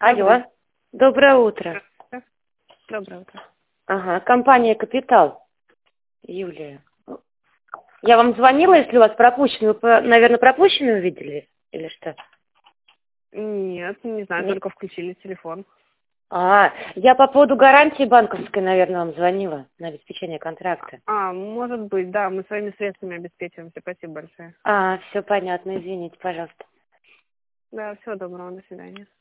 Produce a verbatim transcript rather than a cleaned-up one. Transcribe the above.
Алло, доброе утро. Доброе утро. Ага, компания «Капитал». Юлия. Я вам звонила, если у вас пропущено. Вы, наверное, пропущенную увидели или что? Нет, не знаю, Нет. только включили телефон. А, я по поводу гарантии банковской, наверное, вам звонила на обеспечение контракта. А, может быть, да, мы своими средствами обеспечиваемся. Спасибо большое. А, все понятно, извините, пожалуйста. Да, всего доброго, до свидания.